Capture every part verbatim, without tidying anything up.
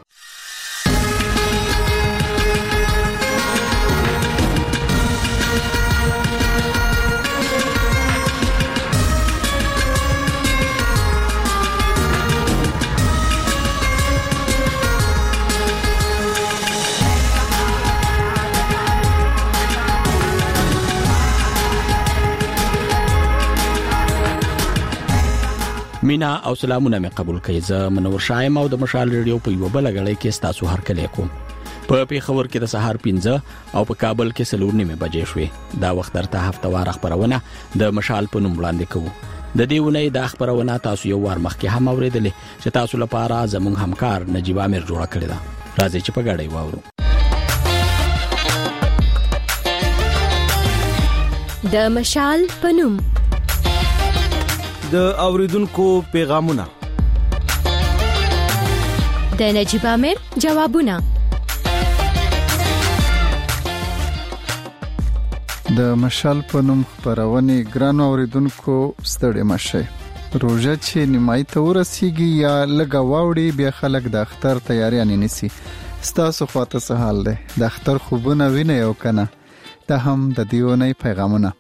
مینا او سلامونه مې قبول کړئ. زه منور شایم او د مشال ریډیو په یو بل غړې کې تاسو هر کله کوم. په پیښور کې د سهار پنځه او په کابل کې سلور نیمه بجې شوې. دا وخت درته هفتوار خبرونه د مشال په نوم وړاندې کوو. د دې ونې د خبرونه تاسو یو وار مخکې هم اوریدلې چې تاسو لپاره زموږ همکار نجیب امیر جوړ کړی دا. راځي چې په غړې واورو. د مشال په نوم د اوریدونکو پیغامونه، د نجیب امیر جوابونه، د مشال په نوم خبرونه ګران اوریدونکو ستړي مشه. روزه چې نیمای ته ورسیږي یا لګا واوړي بیا خلک د اختر تیاریان نیسي. ستاسو خواته څه حال دی؟ د اختر خوبونه ویني او کنه؟ دا هم د دیونې پیغامونه.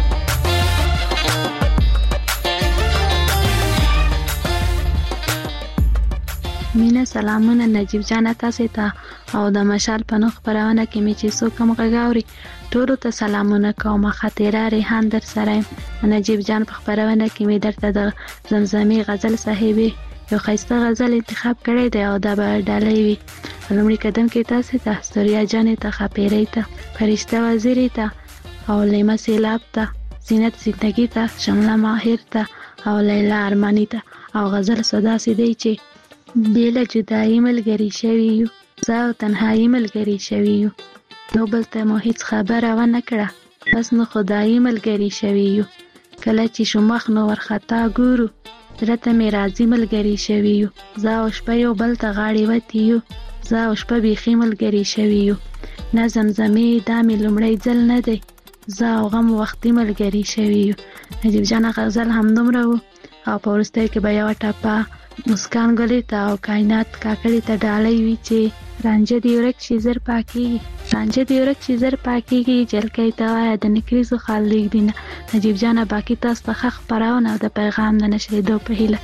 مینا سلامونه نجیب جان تاسو ته او د مشال په نوم خبرونه کې می چې څوک هم غاوري ټول ته سلامونه کوم. خاطره ریحان در سره نجیب جان په خبرونه کې می درته د زمزمي غزل صاحبي یو خیسته غزل انتخاب کړی دی او دا به ډالۍ وي. لومړی قدم کې تاسو ته ستوریا جان ته خاپيري ته فرشته وزیری ته او لیما سیلاب ته زینت زندگی ته شمله ماهر ته او لیلا ارمانی ته او غزل صدا سي دی چې بیله جدایی ملګری شوی یو، زه او تنهایی ملګری شوی یو، نو بل ته مو هیڅ خبره ونه کړه بس نو خدایی ملګری شوی یو. کله چې شمخ نو ورخطا ګورو زړه ته مې راځي ملګری شوی یو. زه او شپه یو بل ته غاړې وتی یو، زه او شپه بیخي ملګری شوی یو. نه زمزمې دا مې لومړی ځل نه دی، زه او غم وختي ملګری شوی یو. نجیب جان غزل هم دومره و او په وروستۍ کې به یوه ټپه مسکان ګلې ته او کائنات کاکړې ته ډالۍ وي چې رانجه دی ورک شي زر پاکیږي، رانجه دی ورک شي زر پاکیږي، جلکې ته وایه د نکریزو خال لیک دینه. نجیب جان باقي تاسو ته ښه خپرونه او د پیغام د نشریدو په هیله.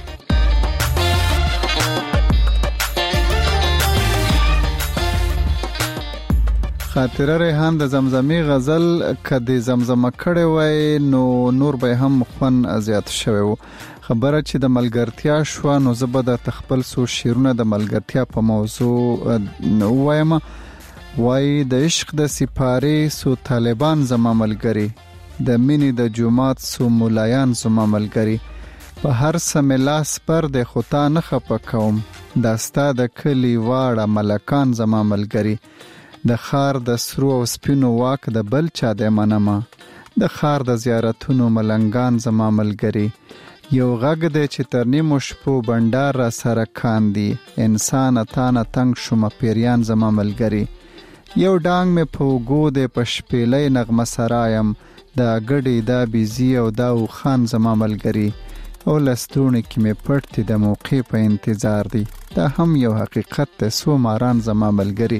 خاطره ریحان د زمزمي غزل کدي زمزمه کړي وای نو نور به هم خون زیات شوی وو. خبره چې د ملګرتیا شو نو زبر د تخپل سو شیرونه د ملګرتیا په موضوع نو وایم. وای د عشق د سپاره سو طالبان زما ملګری، د مینې د جمعات سو مولایان زما ملګری، په هر سملاس پر د خطا نه خپکوم، داستا د کلی واړه ملکان زما ملګری، د خار د سرو او سپینو واک د بل چا د منما، د خار د زیارتونو ملنګان زما ملګری، یو غږ دی چې تر نیمو شپو بندر را سره کاندي، انسان تانه تنگ شوم پیریان زما ملګری، یو ډانګ مې په وګو دی په شپېلې نغمه سرایم، دا ګډې دا بیزی او دا خان زما ملګری، او لستونی کې مې پټ دی د موقع په انتظار دی، دا هم یو حقیقت دی سو ماران زما ملګری.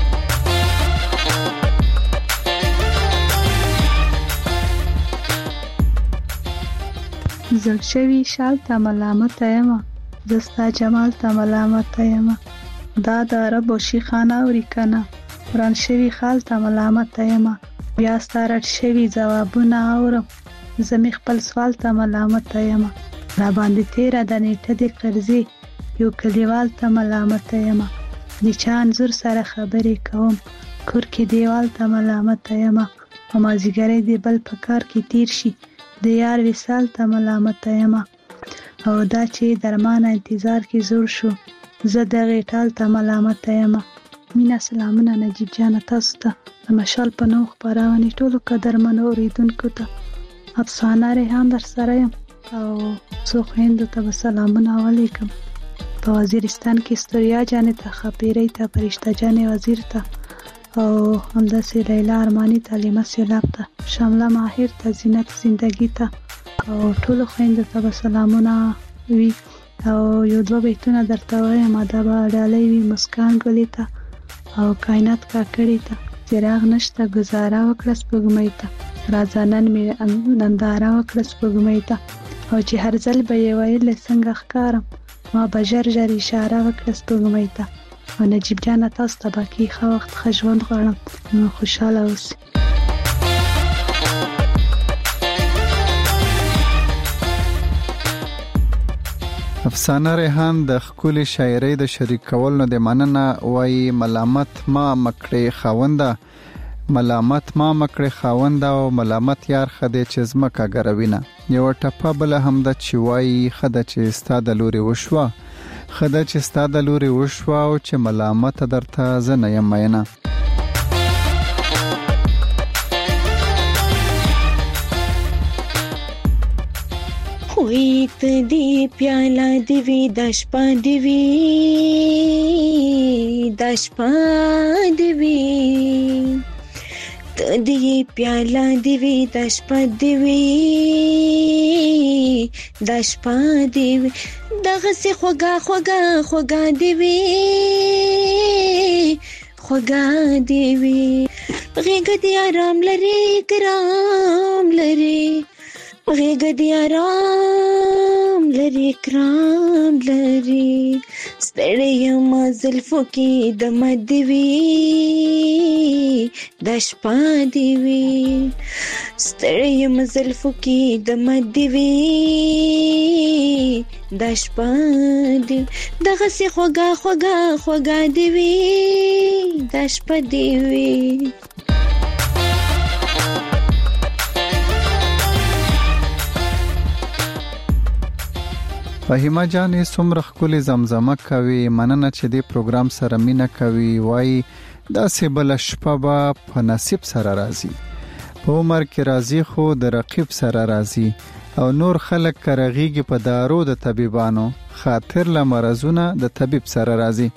زړ شوی شال ته ملامت یم، زستا جمال ته ملامت یم، دا د عرب او شیخانه اوري کنه، وران شوی خال ته ملامت یم، بیا ستارت شوی جوابونه اورم، زمي خپل سوال ته ملامت یم، را باندې تیره د نیټه د قرضې یو کلیوال ته ملامت یم، د چا انځور سره خبرې کوم کور کې دیوال ته ملامت یم، او مازیګری دی بل په کار کې تیر شي د یار وصال ته ملامت یم، او دا چې درمانه انتظار کې زور شو زه د غیټال ته ملامت یم. مینا سلامونه نجیب جان تاسو ته د مشال په نوم خبرونه ټولو قدرمنو اوریدونکو ته افسانه ریحان در سره یم او څو خویندو ته سلامونه علیکم. په وزیرستان کې ستوریا جان ته خاپيري ته فرشته جان وزیر ته او همداسې لیلا ارمانی ته لیما سیلاب ته شمله ماهر ته زینت زندگی ته او ټول خویندو ته سلامونه وي او یو دوه بیتونه درته وایم. دا به ډالۍ وي مسکان ګلې ته او کائنات کاکړې ته. څراغ نشته ګزاره وکړه سپوږمۍ ته، راځه نن مې ننداره وکړه سپوږمۍ ته. او چې هر ځل به یې ویل څنګه ښکارم، ما به ژر ژر اشاره وکړه سپوږمۍ ته. او نجیب جانه تاسو ته باقي ښه وخت ښه ژوند غواړم، نو خوشحاله اوسئ. افسانه ریحان د ښکلې شاعرۍ د شریکولو نه د مننه وایي ملامت ما مکړې خاونده، ملامت ما مکړې خاونده او ملامت یار خدای چې زمکه ګروینه. یو ټپه بل هم د چې وایي خدای چې ستا د لوري وشوه، خدای چې ستا د لوري وشوه او چې ملامت درته زه نه یم مینه. خوی ته دی پیاله دی وی د شپه دی وی د شپه دی وی ته دی پیاله دی وی د شپه دی وی د شپه دی وی دغه سي خوګه خوګه خوګه دی وی خوګه دی وی غېګ دی آرام لري کرام لري غېګ دی آرام لري کرام لري ستړی یم زلفو کې د مد وی د شپه دی وی ستړی یم زلفو کې د مد وی د شپه دی دغه سي خوګه خوګه خوګه دی وی د شپه دی وی. فهیمه جانې څومره ښکلې زمزمه کوي، مننه چې دې پروګرام سره مینه کوي. وایي داسې بله شپه به په نصیب سره راځي، په عمر کې راځي خو د رقیب سره راځي. او نور خلک کرغیږي په دارو د طبيبانو، خاطر له مرزونه د طبيب سره راځي.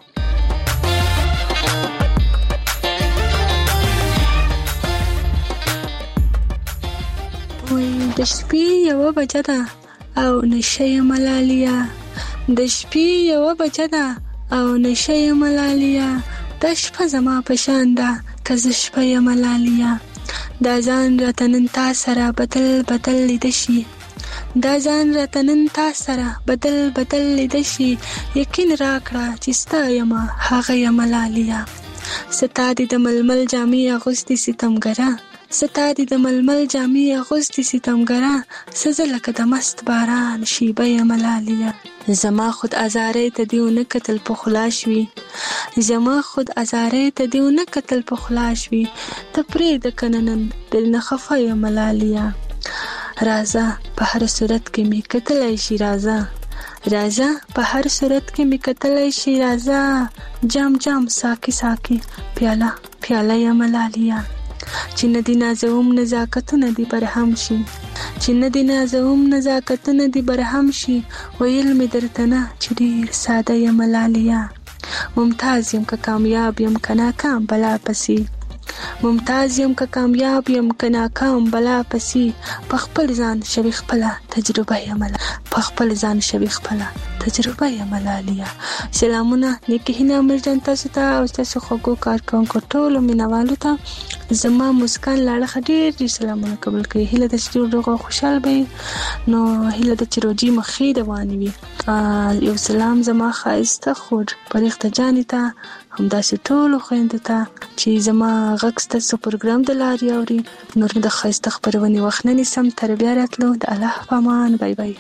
وای د شپې یو بجه ده او نشه ملالیا، د شپې یو بجه ده او نشه ملالیا، د شپه زما په شان ده که ز شپه ملالیا. دا ځان راته نن تا سره بدل بدل لید شي، دا ځان راته نن تا سره بدل بدل لید شي. یقین راکړه چې ستا یم هغه یم ملالیا. ستا دې د ململ جامې اغوستې ستمګره، ستا دې د ململ جامې اغوستې ستمګره، سزه لکه د مست باران شیبه یم ملالیا. زما خود ازارې ته دیو نه کتل په خلاص وي، زما خود ازارې ته دیو نه کتل په خلاص وي. ته پرې د کننن دل نه خفه یم ملالیا. راځه په هر صورت کې می کتلای شي، راځه راځه په هر صورت کې می کتلای شي، راځه جام جام ساکی ساکی پیاله پیاله یم ملالیا. چې ندی نازوم نزاکتونه دی برهم شي، چې ندی نازوم نزاکتونه دی برهم شي. ویل می درته نه چې ډیر ساده یم ملالیا. ممتاز یم که کامیاب یم که ناکام بلا پسی، ممتاز یم که کامیاب یم که ناکام بلا پسی. په خپل ځان شوي خپله تجربه یم ملالیا، په خپل ځان شوي خپله تجربه یم ملالیا. سلامونه نیکه هیله مرجان تاسو ته او تاسو خوږو کارکونکو ټولو مینوالو ته زما مسکان لاړه ډیر ډیر سلامونه قبول کړئ. هیله د چې روغ او خوشحال به نو هیله د چې روجي مخې روانې وي. یو سلام زما ښایسته خور پرېخته جانې ته، همداسې ټولو خویندو ته چې زما غږ ستاسو پروګرام د لارې اوري. نور د ښایسته خپرونې وخت نه نیسم، تر بیا راتلو د الله په امان. بای بای.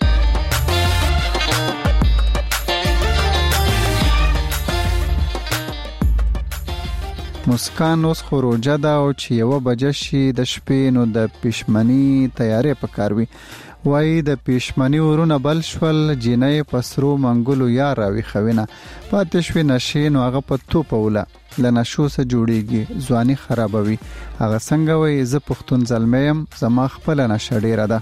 مسکان اوس خو روجه ده او چې یو بجه شي د شپې نو د پښمنی تیارې پکاروي. وای د پښمنی ورونه بل شول، جنې پسرو منګلو یا راوي خوینه پاتې شوی نشي نو هغه په تو پوله لنشو سره جوړیږي ځواني خرابوي. هغه څنګه وای ز پښتون زلمیم زما خپل نشه ډیره ده.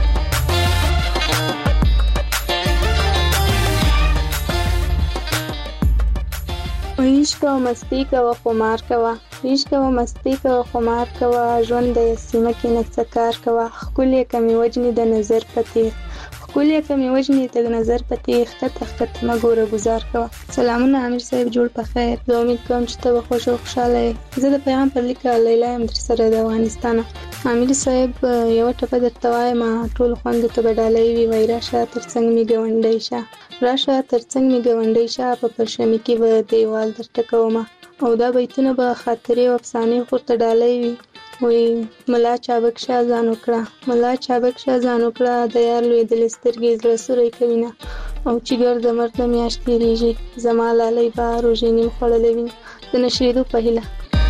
عشق او مستی کوه خمار کوه، عشق او مستی کوه خمار کوه، ژوند د سیمه کې نڅکار کوه. ښکلې کمی وجنې د نظر پتیر، ښکلې ګولې کمې وجنې تګ نظر پتی ښکته ښکته مه ګوره ګزار کوه. سلامونه امیر صاحب، جوړ په خیر. زه امید کوم چې ته به خوښ او خوشحاله یې. زه د پیغام پر لیکه لیلا یم در سره د افغانستانه. امیر صاحب یوه ټپه درته وایم، ټول خوندو ته به ډالۍ وي. وایي راشه تر څنګ مې ګاونډی شه، راشه تر څنګ مې ګاونډی شه، په پرشمي کې به دیوال درته کومه. او دا بیتونه به خاطرې او افسانې خورته ډالۍ وي. وی ملا چابک شاه ځان وکړه، ملا چابک شاه ځان وکړه، د یار لوېدلې سترګې زړه سوری کوینه. او چې ګرد مرد میاشت تېرېږي، زما لالی به روژې نیم خوړلی وي. د نشرېدو په هیله.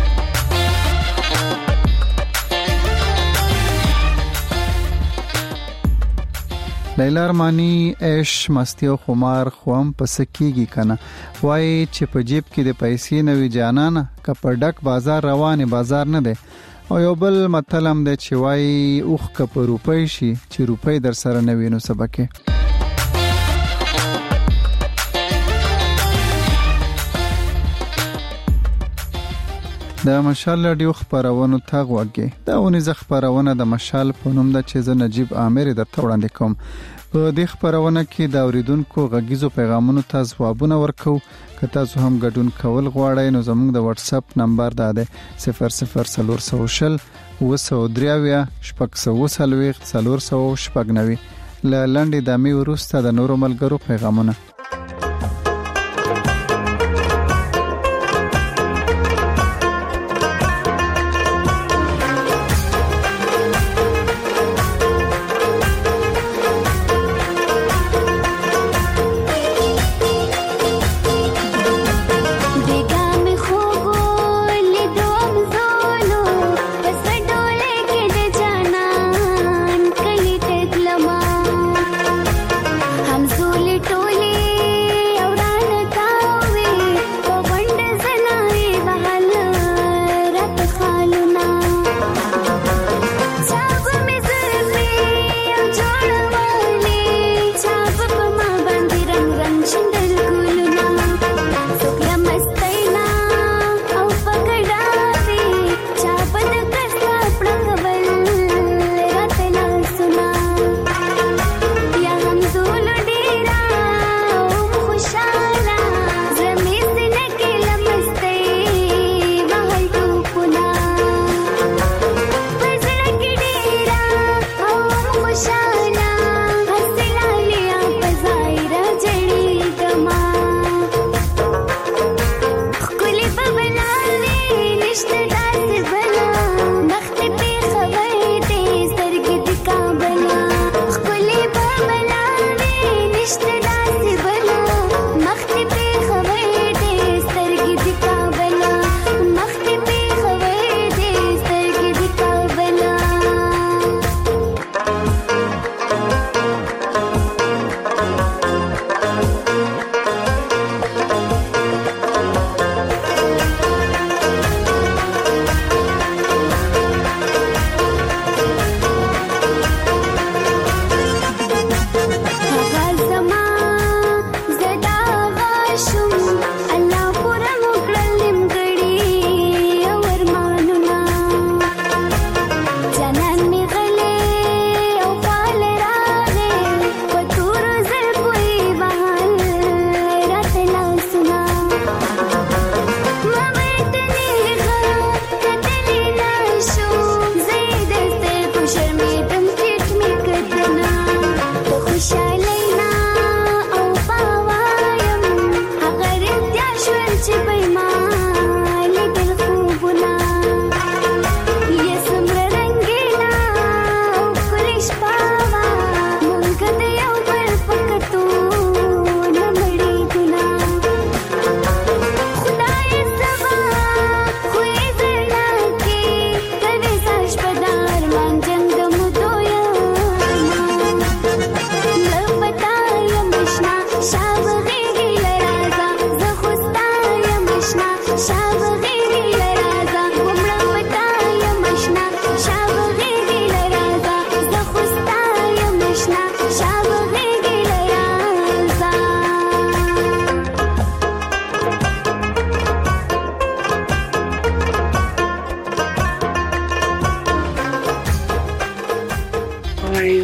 لیلا ارمانی عیش مستی او خمار خوام پس کیږي کنه. وای چې په جیب کې د پیسې نه وي جانانه، که په ډک بازار روانه بازار نه دی. او یو بل متلم دی چې وای اوخ که په روپۍ شي چې روپۍ در سره نه وي نو سبکه. د مشال رادیو خبرونو ته غوږی. دا ونی ز خبرونه د مشال په نوم د چې ز نجیب عامر درته وړاندې کوم. په دې خبرونه کې د اوریدونکو غږیزو پیغامونو ته ځوابونه ورکو. که تاسو هم ګډون کول غواړئ نو زموږ د واتس اپ نمبر دا دی صفر صفر څلور سوه شل اووه سوه درې اویا شپږ سوه څلوېښت څلور سوه شپږ نوي. له لنډې دمې وروسته د نورو ملګرو پیغامونه. टोले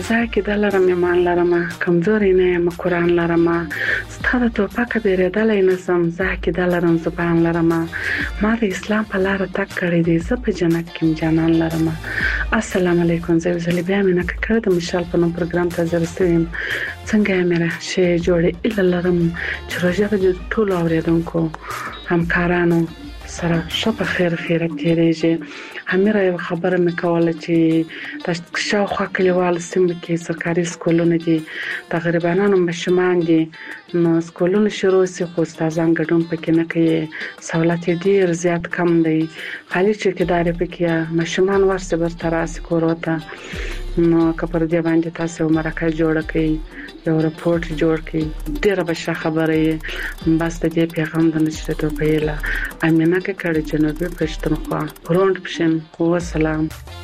زاکه د لرم ایمان لرم کمزوري نه یم قرآن لرم ستاره توپک بیرېدلای نسم زاکه د لرم زبان لرم ما د اسلام په لار تک کړی دی زه په جنت کې جانان لرم. السلام علیکم. زه زلی بیا مینه کړه د مشال په نوم پروګرام ته زرستم څنګه یې مې شي جوړې اله لرم چې روزه د ټول اوریدونکو همکارانو سره شپه خیر خیر تیریږي. همیره یو خبره مې کوله چې د شاوخوا کلیوال سیمه کې سرکاري سکولونه دي د غریبانو ماشومان دي نو سکولونه شروع سي خو استادان ګډون پکې نه کوي سہولت ډیر زیات کم دی خالي چوکیدار پکې ماشومان ورسره برتراسي کوروته نو کپر دی باندې تاسو مرکه جوړ کړئ یو رپورت جوړ کړئ ډیره بشه خبره یې بس د دې پیغام د نشته په یلا امینه کې کړي جنوبي پښتونخوا پروند پښین و سلام.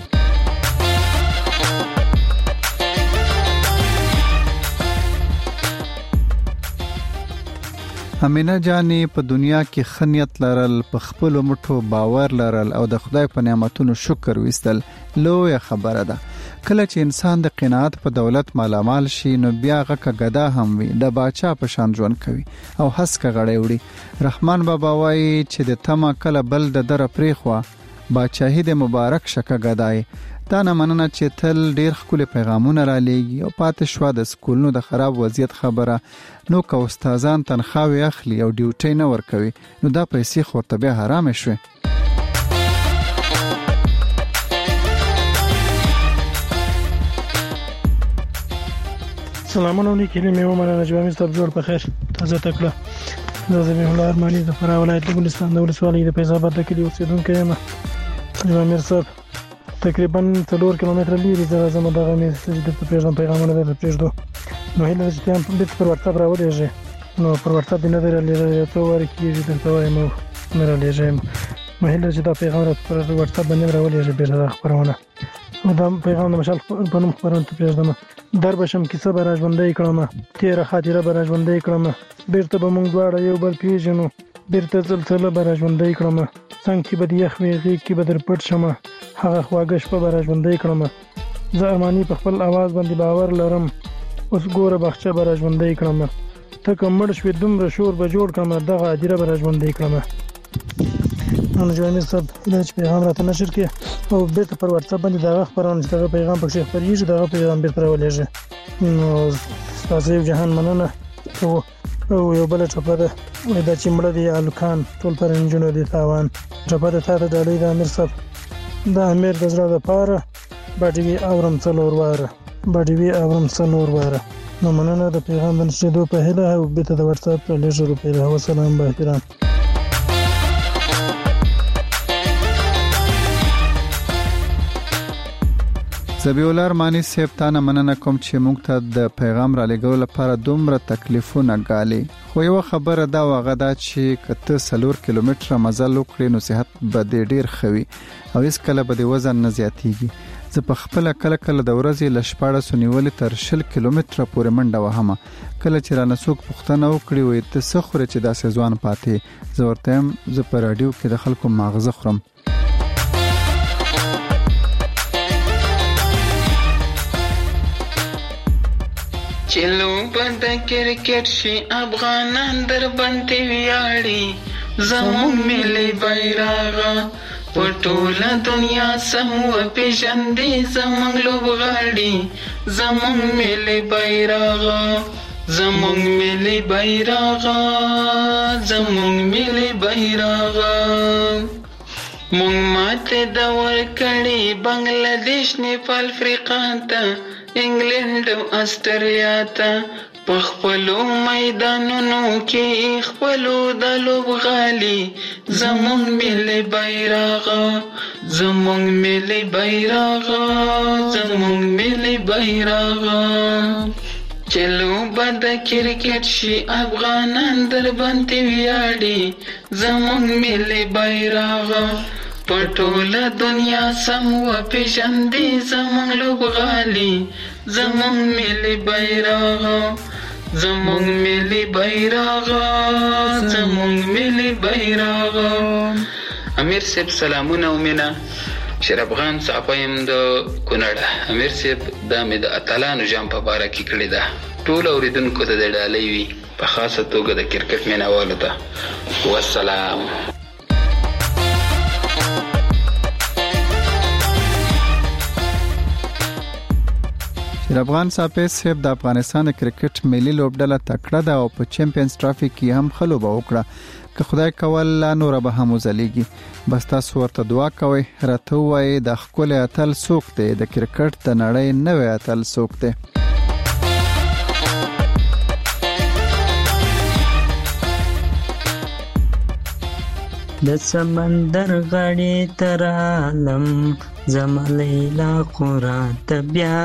امینه جانی په دنیا کې خنیت لرل په خپل مټو باور لرل او د خدای په نعمتونو شکر وستل لوی خبره ده. کله چې انسان د قناعت په دولت مالامال شي نو بیا غکه غدا هم وي د باچا په شان ژوند کوي او هسکه غړې وړي. رحمان بابا وایي چې د تما کله بل د در پریخوا باچاهي د مبارک شکه غدای. دا نه مننه چې تل ډیر خپل پیغامونه را لېږي او پاتې شو د سکولونو د خراب وضعیت خبره نو که استادان تنخواوي اخلي او ډیوټي نه ورکوي نو دا پیسې خو ته به حرام شي. سلامونه علیکم مې ومنه نجوامي ستاسو جوړ په خیر تازه تکړه زه زمي الله ارماني د فراه ولایت د ګلستان د ولسوالۍ د فیض آباد د کلی اوسیدونکی یم. نجوامي صاحب تقریبا څلور کیلومتره لري زه زما دغه مې د پیغام پیغامونه د پېژدو نو هله چې تاسو په دې پر واتساپ راوړئ نو پر واتساپ نه درلې ته ورکیږي د توای مو نه راځم نو هله چې دا پیغام پر واتساپ باندې راوړئ به دا خبرونه دا پیغام د مشال په نوم خبرونه ته پېژدم در بشم کیسه به راژوندۍ کړم تیر خاطره به راژوندۍ کړم بیرته به مونږ دواړه یو بل پیژنو بیرته زلزله به راژوندۍ کړم څنګه کې به د یخ وي غېږ کې به در پټ شم هغه خواږه شپه به راژوندۍ کړم زه ارماني په خپل اواز باندې باور لرم اوس ګوره باغچه به راژوندۍ کړم ته که مړ شوې دومره شور به جوړ کړم دغه هدیره به راژوندۍ کړم. نو جوامیر صاحب دا چې پیغام راته نشر کړي او بیرته پر واتساپ باندې دغه خبرونه چې دغه پیغام پکې خپرېږي دغه پیغام بیرته راولېږي نو تاسو جهان مننه او او یو بل ټپه ده دا چې مړه دی الکان ټول پر انجونو دي تاوان ټپه ده تا ته ډالۍ د امیر صاحب د امیر د زړه لپاره باډي اورم څلور واره باډي اورم څلور واره نو مننه د پیغام د نشریدو په هیله او بیرته د واتساپ په لېږلو په هیله والسلام به احترام. زبیولار مانی سیب تانه مننه کوم چې موږ ته د پیغام را لګولو لپاره دومره تکلیفونه غالي خو یو خبره دا وغه دا چې کته سلور کیلومتره مزل وکړي نو صحت به ډیر خوي او هیڅ کله به د وزن نه زیاتیږي. زه په خپل کله کله د ورځې لشپاړه سنیولې تر شل کیلومتره پورې منډه وهمه کله چې را نسوک پښتنه وکړي وي ته سخره چې دا سيزوان پاتې زه ورته زه په رادیو کې د خلکو ماغزه خورم. چلو بند کرکٹ شي افغانان در باندې ویاړي زموږ ملي بیرغ په ټوله دنیا سمو پیژندې زموږ لوبغاړي زموږ ملي بیرغ زموږ ملي بیرغ زموږ ملي بیرغ مونږ ماته د ورکړې بنگلاديش نیپال افریقا ته انګلند او استرالیا ته په خپلو میدانونو کې خپلو د لوبغالي زموږ ملي بیرغ زموږ ملي بیرغ زموږ ملي بیرغ چلو بد کرکټ شي افغانان در باندې ویاړي زموږ ملي بیرغ په ټوله دنیا سم و پیژندې زموږ لوبغالي زموږ ملي بیرغ زموږ ملي بیرغ زموږ ملي بیرغ. امیر صاحب سلامونه او مینا شیر افغان صاحب د کونړ امیر صاحب د مې د اتلانو جام په باره کې کړی ده. ټول اوریدونکو ته د ډالۍ وي، په خاصه توګه د کرکټ مینوالو ته والسلام. شیر افغان صاحب د افغانستان د کرکټ ملي لوبډله تکړه ده او په چمپیونز ټرافي کې هم ښه لوبه وکړه. که خدای کول نور به هم وځلیږي. بس تاسو ورته دعا کوئ. راته ووایئ د ښکلی اتل څوک دی، د کرکټ د نړۍ نوی اتل څوک دی. د سمندر غاړې ترالم زما لیلا قران ته بیا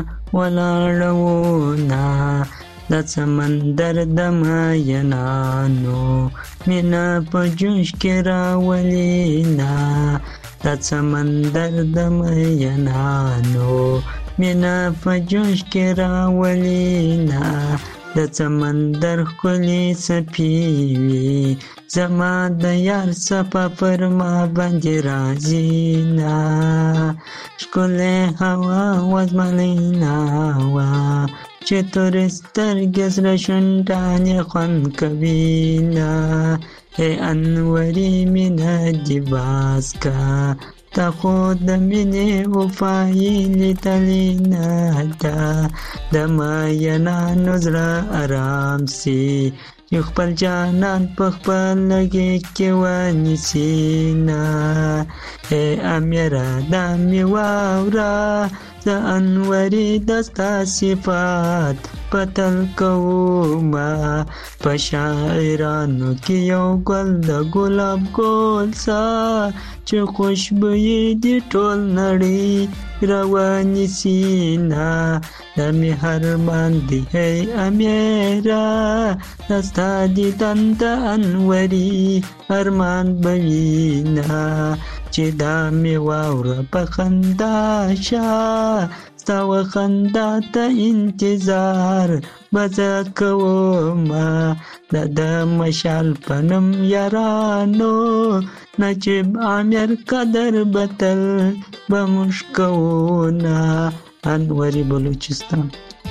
ولاړونا، د سمندر د ماینانو مینا په جوش کې راولینا، د سمندر د ماینانو مینا په جوش کې راولینا، د سمندر ښکلې څپې وي زما د یار څپه پر ما باندې راځي نه، ښکلې هوا وزما لیلا وه چې تورې سترګې زړه شونډانې خوند کوي نه، ای انوري مینه دې باز کا تا خو د مینې وفایي لیدلې نه ده، د ماینانو زړه ارام سي چې خپل جانان په خپل لږې کې ونیسي نه، ای امیره دا مې واوره د انوري د ستا صفات پتل کومه، په شاعرانو کې یو ګل د ګلاب ګل سا چې خوشبويي دي ټول نړۍ راونیسي نه، د مې هرمان دی هی امیره د ستا دیدن د انوري ارمان به وي نه، چې دا مې واوره په خندا شه ستا و خندا ته انتظار بزه کومه، د د مشال په نوم یارانو نجیب عامر قدر بتل به موږ کوو نه. انوري بلوچستان.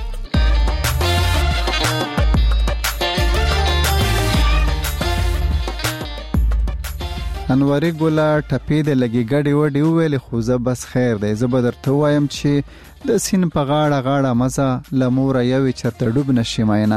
انوري ګوله ټپې د لګي ګډي وډي ویل خو زه بس خیر دی. زه به درته وایم چې د سین په غاړه غاړه مزه لمور یوي چرته ډوب نشي ماینه.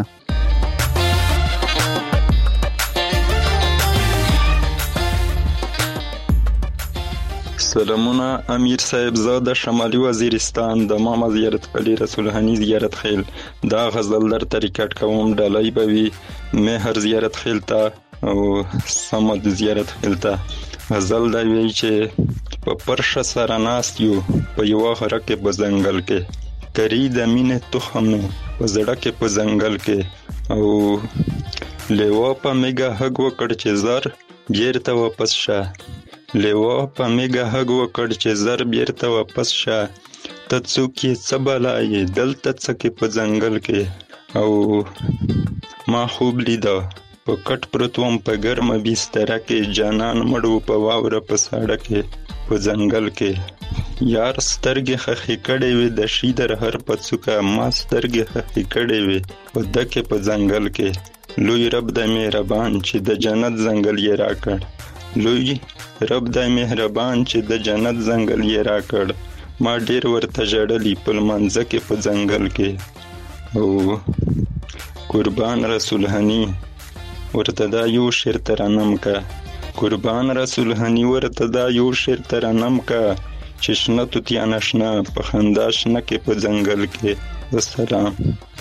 سلامونه امیر صاحب، زه د شمالي وزیرستان د ماما زیارت قلی رسول هنی زیارت خیل دا غزل در ریکارډ کوم. ډالۍ به وي مهر زیارت خیل ته او سمد زیارت خیل ته. غزل دا وی چې په پرشه سره ناست یو په یو غره کې په ځنګل کې، کری د مینې تخم په زړه کې په ځنګل کې، او لیوا په میګه هګ وکړ چې زر بیرته واپس شه، لیوا په میګه هګ وکړ چې زر بیرته واپس شه، ته څوک یې څه بلا یې دلته څه کې په ځنګل کې، او ما خوب لیده په کټ پروت وم په ګرمه بستره کې، جانان مړ و په واوره په ساړه کې په ځنګل کې، یار سترګې خښې کړې وې د شیدر هر په څوکه، ما سترګې خښې کړې وې په دکې په ځنګل کې، لوی رب د مهربان چې د جنت ځنګل یې راکړ، لوی رب د مهربان چې د جنت ځنګل یې راکړ، ما ډیر ورته ژړلی په لمانځه کې په ځنګل کې، او قربان رسول هنی ورته دا یو شعر ترنم کا، قربان رسول هنی ورته دا یو شعر ترنم کا، چې شنه توتیا نشنه په خندا شنه کې په ځنګل کې. والسلام.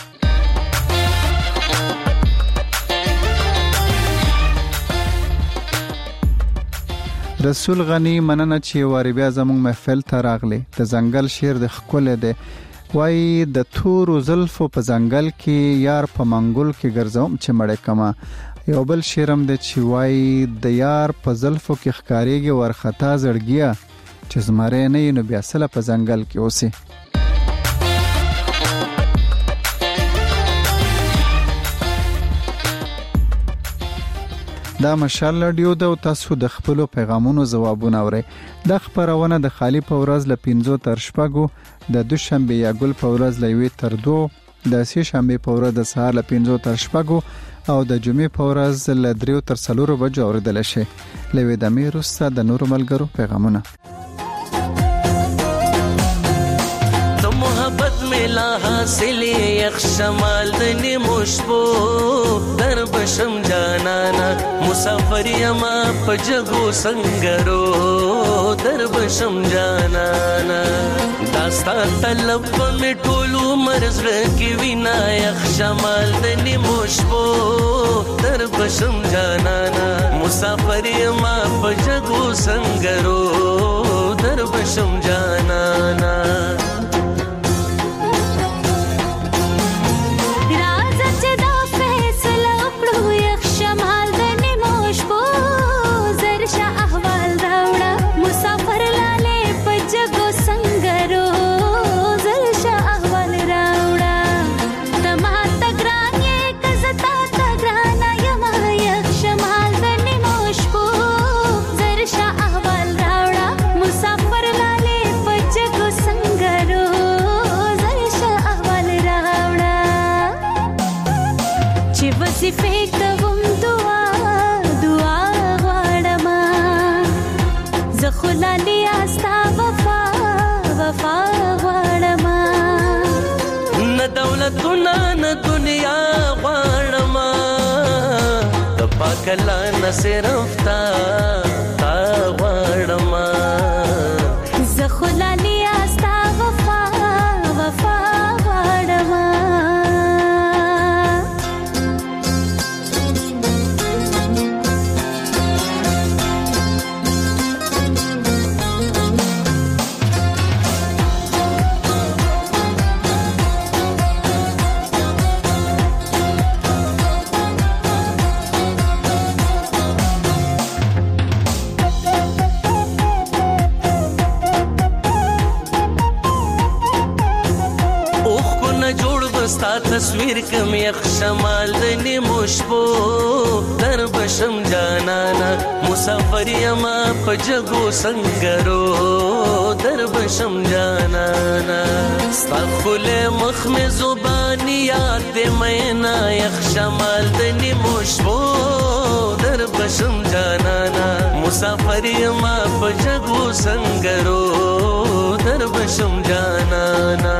رسول غنی مننه چې واری بیا زموږ محفل ته راغلی. د ځنګل شعر د ښکلی دی، وایي د تورو زلفو په ځنګل کې یار په منګول کې ګرځوم چې مړې کما. یو بل شعرم دی چې وایي د یار په زلفو کې ښکاریږي ورخطا زړګیه، چې زمری نه یې نو بیا سله په ځنګل کې اوسي. دا مشال رادیو ده او تاسو د خپلو پیغامونو ځوابونه اورئ. دا خبرونه د خالی په ورځ له پنځو تر شپږو، د دوشنبه یا ګل په ورځ له یوې تر دوه، د سې شنبه په ورځ د سهار له پنځو تر شپږو او د جمعې په ورځ له دریو تر څلورو بجو اوریدل شي. لوي د مې روسته د نورو ملګرو پیغامونه. ملا حاصل یخ شمال د نیمشبو در بشم جانانا مسافر یما پجگو سنگرو در بشم جانانا داستا طلب می ټولو مرز رکی وینا یخ شمال د نیمشبو در بشم جانانا مسافر یما پجگو سنگرو در بشم جانانا کلا نه صرف تا تا غړما زخلانی استا وفا وفا غړما تصویر کم یخ شمال د نیمشبو در بشم جانانا مسافر یما پجگو سنگرو در بشم جانانا استغفل مخ میں زبانی یاد مینا یخ شمال د نیمشبو در بشم جانانا مسافر یما پجگو سنگرو در بشم جانانا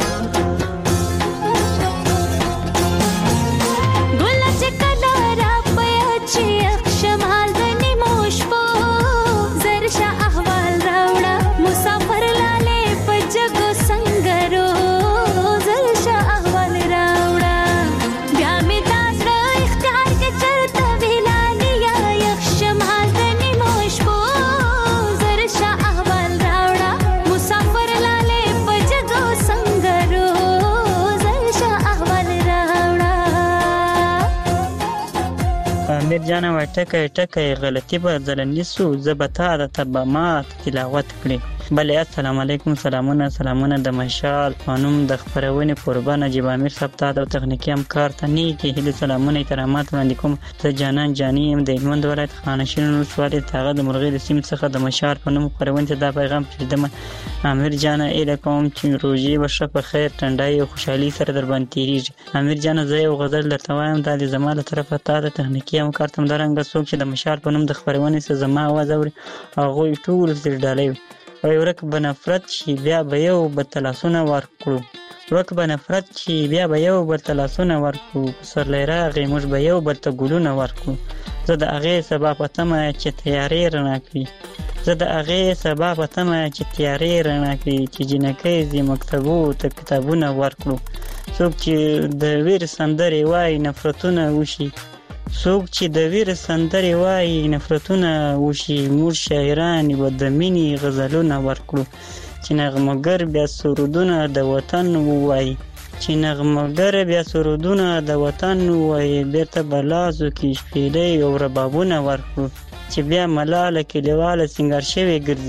امیر جانا وای ټکه ټکه غلطی به ځلنیسو زبتا د تبمات تلاوت کړي. بله السلام علیکم، سلامونه سلامونه د مشال قانون د خبرونه قربان نجیب امیر صاحب ته د تخنیکی همکار ته نیکی هله سلامونه احترامات وړاندې کوم. ته جانان جانی ام د هلمند ولایت خانشین سوالي تاغه د مرغې د سیم څخه د مشال په نوم خبرونه ته دا پیغام پریدم. امیر جانا اله کوم چې روزي بشه په خیر ټنډای او خوشحالي سره در باندې تیریږي. امیر جانا زه یو غزل درته وایم د زماله طرفه ته د تخنیکی همکار ته درنګ څوک چې د مشال په نوم د خبرونه سره زما आवाज اوري هغه ټول تر ډالې وای ورک بنفرت شي بیا به یو بتلاسونه ورکړو ورک بنفرت شي بیا به یو بتلاسونه ورکړو سر لراغه موږ به یو بت ګلونه ورکړو. زه د هغه سبب پتمه چې تیارې رڼا کړي زه د هغه سبب پتمه چې تیارې رڼا کړي چې جنکې زی مکتبو ته کتابونه ورکړو. څوک چې د ویر سندري وای نفرتونه وشي څوک چې د ویر سندري وای نفرتونه وشي موږ شاعران و د مینی غزلونه ورکړو. چې نغمګر بیا سرودونه د وطن وای چې نغمګر بیا سرودونه د وطن وای بیرته بلازو کې شپېلې او ربابونه ورکړو. چې بیا ملاله کلیواله سنگار شوی ګرځي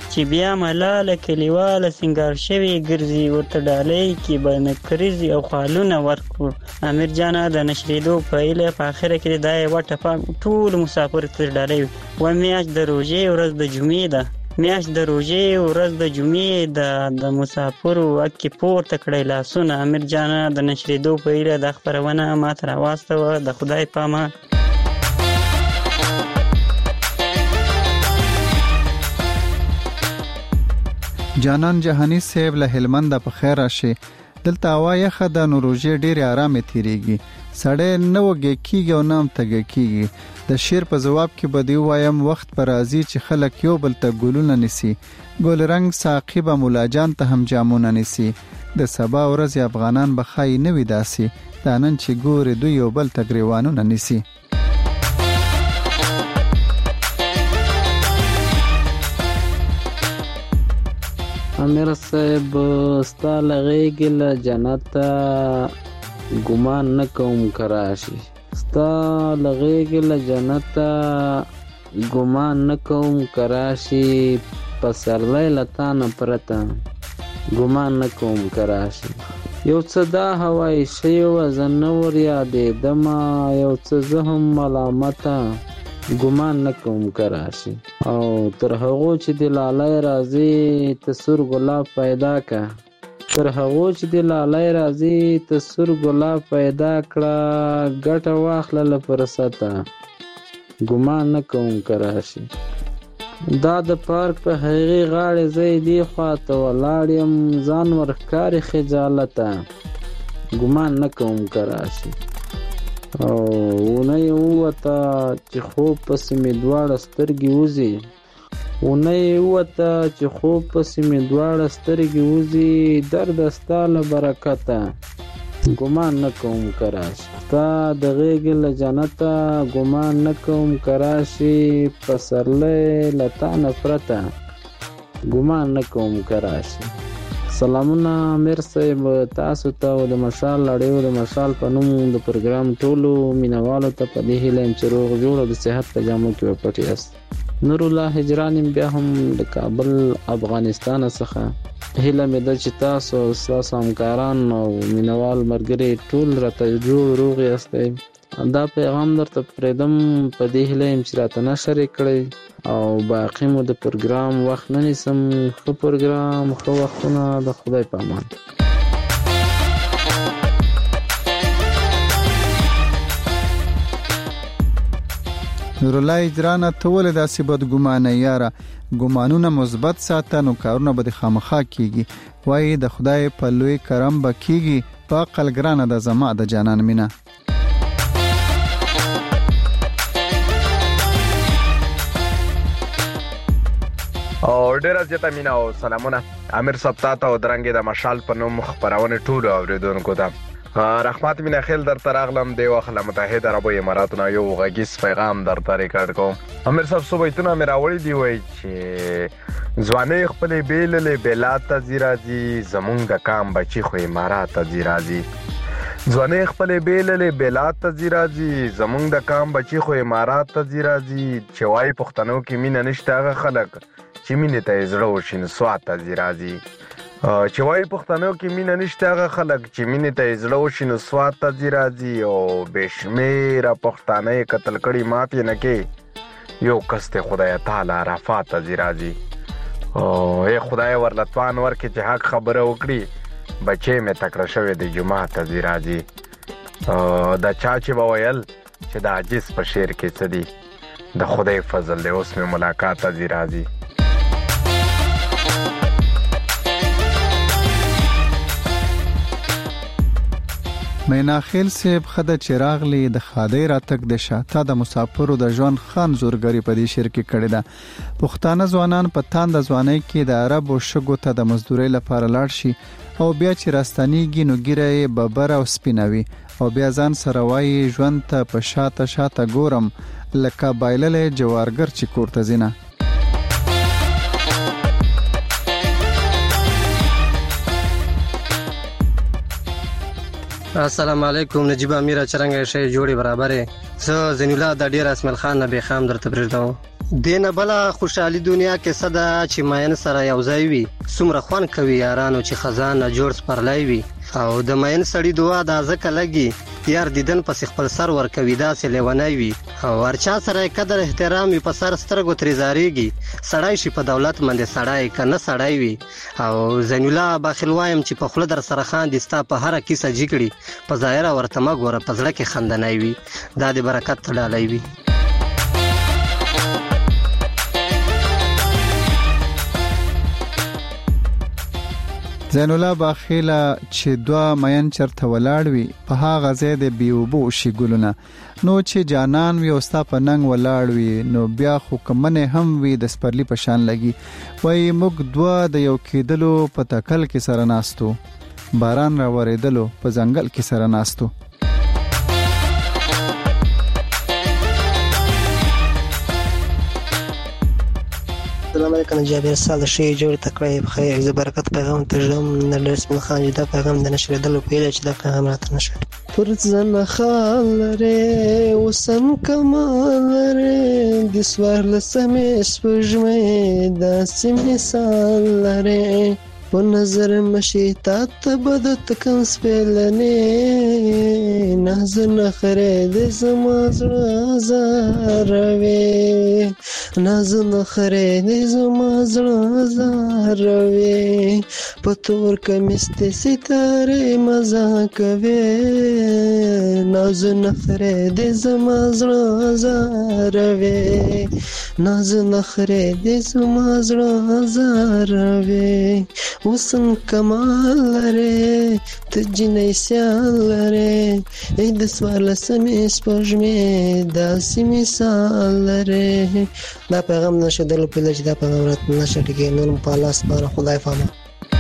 چې بیا ملاله کلیواله سنگار شوی ګرځي ورته ډالۍ کې به نکریزي او خالونه ورکړو امیر جانا د نشریدو په ایله په اخره کې دا یو ټپه ټول مسافر ته ډالۍ و میاش د روزې ورځ د جمعې ده میاش د روزې ورځ د جمعې د د مسافر وکي پورته کړی لاسونه امیر جانا د نشریدو په ایله د خبرونه ما تر واستوه د خدای پامان جانان جهانی صاحب له هلمند په خیر راشي دلته هوا یخه د نوروژې ډېر آرام تیریږي سړی نه وږي کیږي او نه هم تږی کیږي د شعر په جواب کې به دی وایم وخت پر راځي چې خلک یو بل ته ګلونه نسی ګل رنگ ساقي به مولا جان ته هم جامونه نسی د سبا ورځ افغانان به خای نه وي داسي دا نن چې ګوري دوی یو بل ته ګریوانونه نسی امیر صاحب ستا لغیږي له جنته ګمان نه کوم کراشي ستا لغیږي له جنته ګمان نه کوم کراشي پسرلی له تا نه پرته ګمان نه کوم کراشي یو څه دا هوایي شوی وه زه نه ور یادېدمه یو څه زه هم ملامته ګمان نه کوم کراشي او تر هغو چې د لالی راځي ته سور ګلاب پیدا که تر هغو چې د لالی راځي ته سور ګلاب پیدا کړه ګټه واخله له فرصته ګمان نه کوم کراشي دا د پارک په هغې غاړې زه یې دې خواته ولاړ یم ځان ورښکاري خجالته ګمان نه کوم کراشي او اونۍ ووته چې خوب پسې مې دواړه سترګې وځي اونۍ ووته چې خوب پسې مې دواړه سترګې وځي درده ستا له برکته ګمان نه کوم کراشي ستا د غېږې له جنته ګمان نه کوم کراشي پسرلی له تا نه پرته ګمان نه کوم کراشي سلامونه امیر صاحب تاسو ته او د مشال لړیو د مشال په نوم د پروګرام ټولو مینوالو ته په دې هیله یم چې روغ جوړ او د صحت په جامو کې وپټ یاست نور الله هجران بیا هم د کابل افغانستان څخه هیله مې ده چې تاسو او ستاسو همکاران او مینوال ملګري ټول راته جوړ روغ یاستئ دا پیغام درته پرېږدم په دې هیله یم چې راته نشر یې کړئ او باقي مو د پروګرام وخت نه نیسم ښه پروګرام ښه وختونه د خدای په امان نورالله اجرانه ته ولې داسې بدګمانه یاره ګمانونه مثبت ساته نو کارونه به د خامخا کیږي وایي د خدای په لوی کرم به کیږي په عقل ګرانه د زما د جانان مینه او ډیره زیاته مینا او سلامونه امیر صاحب تاسو او درنګ د مشال په نوم خبرونه ټول اوریدونکو ته رحمت مینا خیل در تراغلم دی واخله متحده عربو اماراتونو یو غږیز پیغام در ریکارډ کوم امیر صاحب صوبایتونه مې راوړی دی وای چې ځواني خپل بیللې بلات تزیرازي زمونږ د کام بچي خو امارات تزیرازي ځواني خپل بیللې بلات تزیرازي زمونږ د کام بچي خو امارات تزیرازي چې وای پښتنو کې مين نشته هغه خلک چې مینه ته زړه وشین سوات ته راځي چې وای پښتنو کې مینه نشته هغه خلک چې مینه ته زړه وشین سوات ته راځي او بشمیره پښتانه قتل کړي مافي نه کې یو کس ته خدای تعالی عرفات ته راځي او ای خدای ورلطفان ورکې چې حق خبره وکړي بچي مې تکړه شوی د جمعه ته راځي دا چا چې وویل چې د عاجز په شعر کې څه دي د خدای فضل دی اوس مې ملاقات ته راځي مینا خیل صاحب خده چراغلی د خادی راتک د شاته د مسافرو د ژوند خان زورګری په دې شیر کې کړی دا پښتانه ځوانان په تاند ځواني کې د عرب او شګو ته د مزدوري لپاره لاړ شي او بیا چې راستنیږي نو ګیره ببر او سپینوي او بیا ځان سره وایي ژوند ته په شاته شاته ګورم لکه بایللې جوارګر چې کورته زینه السلام علیکم نجیب امیر چرنګ شي جوړي برابرې زه زین الله د ډیر اسمل خان نبی خام درته پرېږدم دینه بل خوشحالي دنیا کې صدا چې ماین سره یو ځای وي څومره خوان کوي یارانو چې خزانه جوړ سپرلای وي او د ماین سړی دعا د ځکه لګي یار دیدن پس خپل سر ور کوي داسې لیونای وي او ورچا سره قدر احترام په سر سترګو تریزاریږي سړی شي په دولت باندې سړی کنه سړی وي او زین الله باخلوایم چې په خله در سره خان دي ستا په هر کیسه جګړي په ظاهر ورته ما ګوره په ځړه کې خندنای وي دا د برکت ډالای وي. زین الله باخیله چې دوا مین چرته ولاړ وي په هغه ځای د بیوبو شي ګلونه نو چې جانان وي او ستا په ننګ ولاړ وي نو بیا خو کمنه هم وي د سپرلی په شان لګي وای موږ دوا د یو کېدلو په تکل کې سره ناستو باران را وریدلو په ځنګل کې سره ناستو. السلام علیکم جابر سال شي جوړ تکړه په خیر ز برکت پیغام ترجم د رسمي خان دا پیغام د نشر دلو پیل چې دا پیغام راته نشر پر ځن خال لري وسم کمال لري د سوار لسمې سپجمې د سیم مثال لري په نظر مشي تا ته بد تکم سپلنې ناز نخره د زما زړه زاروي ناز نخره د زما زړه زاروي په تور کمیست ستاره مزه کوي ناز نخره د زما زړه زاروي ناز نخره د زما زړه زاروي وسم کمال لري تجنې سیال لري اې د سوال سمې سپوږمې داسې مثال لري دا پیغام نشه دلو په لږ دا پیغام رات نشه ټکی نور په لاس باندې خدای فهمه.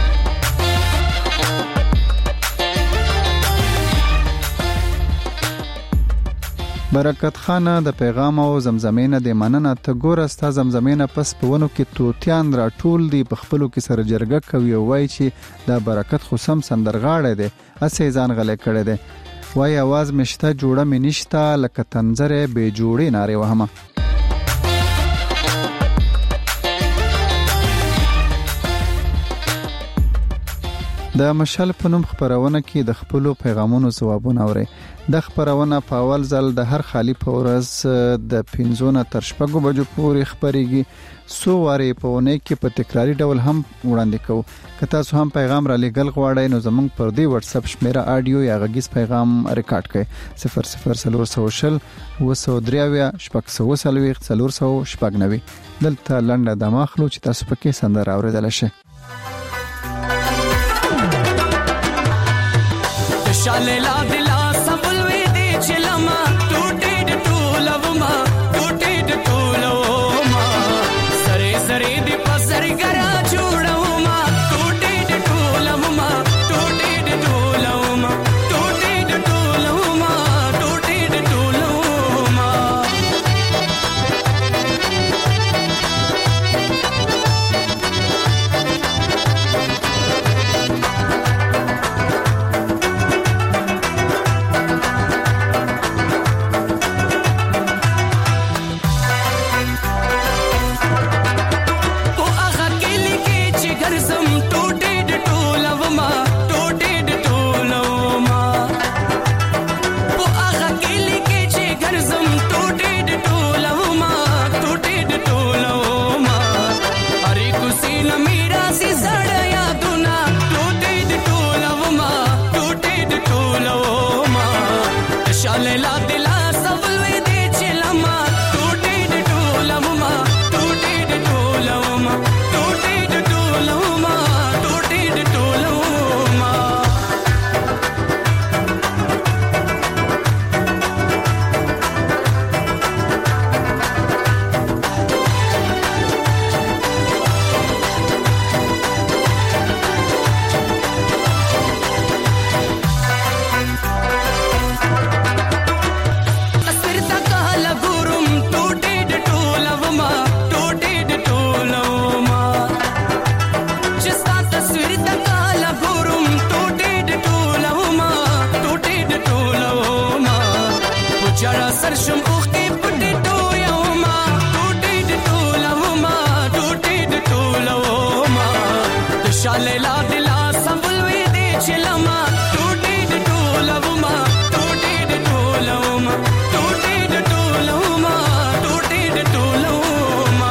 برکت خانه د پیغام او زمزمینه د مننه ته ګور استا زمزمینه پس په ونو کې توتیان را ټول دی په خپلو کې سره جرګه کوي او وای چې دا برکت خو سم سندرغاړی دی اسې ځان غلې کړی دی وای आवाज مشته جوړه مې نشته لکه تنظره به جوړې ناره وهمه. د مشال په نوم خبرونه کې د خپلو پیغامونو ځوابونه اوري. د خبرونه په اول ځل د هر خالی په ورځ د پنځونه تر شپږو بجو پورې خبريږي سو واره په ونه کې په تکراری ډول هم وړاندې کوو. که تاسو هم پیغام را لېږل غواړئ نو زموږ پر دې واتس اپ شمیره آډیو یا غږیز پیغام ریکارډ کړئ صفر صفر صفر شل وسو دریاویا شپږ سو سلويخ څلور سو شپږ نوي دلته لنډه د ماخلو چې تاسو پکې سندره اوریدل شئ. شاله لا دلا سبلوي دي چلما ټوټې د ټولوما ټوټې د ټولوما سره سره دي پسر ګرا جوړوما ټوټې د ټولوما ټوټې د ټولوما ټوټې د ټولوما ټوټې د ټولوما شاللا دلا سمبل وې دې چلما ټوټې د ټولوما ټوټې د ټولوما ټوټې د ټولوما ټوټې د ټولوما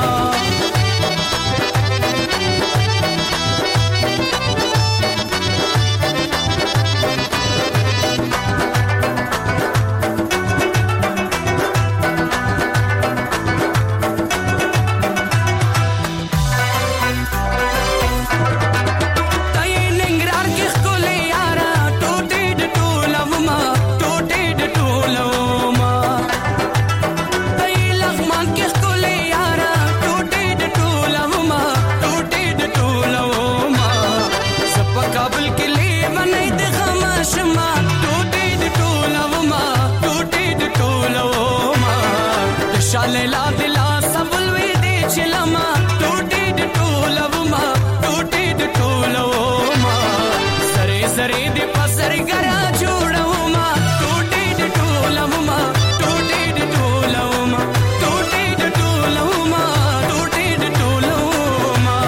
شاللا دلا سمبل وې دې چلما ټوټې د ټولوما ټوټې د ټولوما سره سره دې پسر ګرا جوړوما ټوټې د ټولوما ټوټې د ټولوما ټوټې د ټولوما ټوټې د ټولوما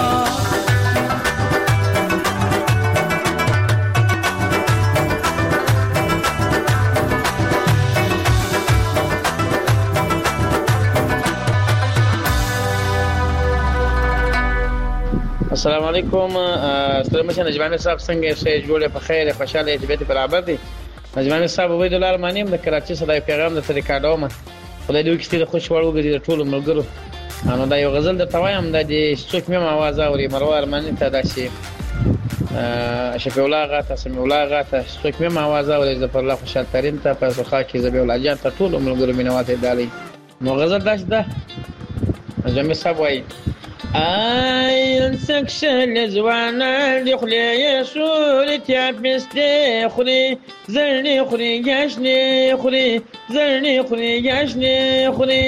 السلام علیکم. ستړي مشه نجیب امیر صاحب څنګه شې؟ جوړه په خیر خوشاله طبيعت برابر دي. نجیب امیر صاحب عبید الله المانیم د کراچي صدای پیغام د طریقه ډومه خدای دې وکړي د خوش وړو غږی د ټولو ملګرو. نو دا یو غزل د توایم د دې څوک مې आवाज اوري مروه ارمانی ته داسي شفیع الله غاته سمي الله غاته څوک مې आवाज اوري زفر الله خوشحال ترين ته په سوخه کې زبي الله جان ته ټولو ملګرو مینواته دالي. نو غزل داش ده نجیب امیر صاحب وایي آی سکشل زوانان دی خلی یسول تیابستی خلی زرنی خلی گشنی خلی زرنی خلی گشنی خلی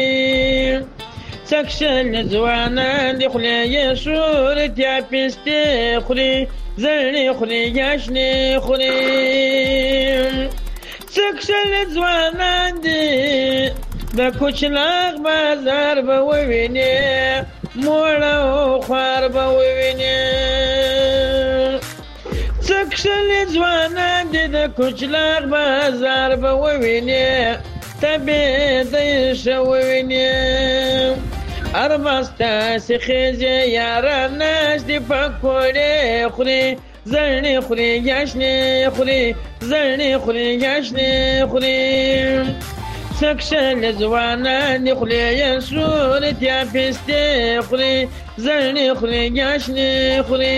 سکشل زوانان دی خلی یسول تیابستی خلی زرنی خلی گشنی خلی سکشل زوانان دی د کوچلاغ بازار به وویني موړه او خوار به وویني سکشل ځوانان دي د کوچلاغ بازار به وویني تبې د ښه وویني ارمسته سخیزې یاران ناست دي پکوړې خوري زرنې خوري ګشنې خوري زرنې خوري ګشنې خوري سکشل زوانان خلی یسول تیابستی خلی زرنی خلی گشنی خلی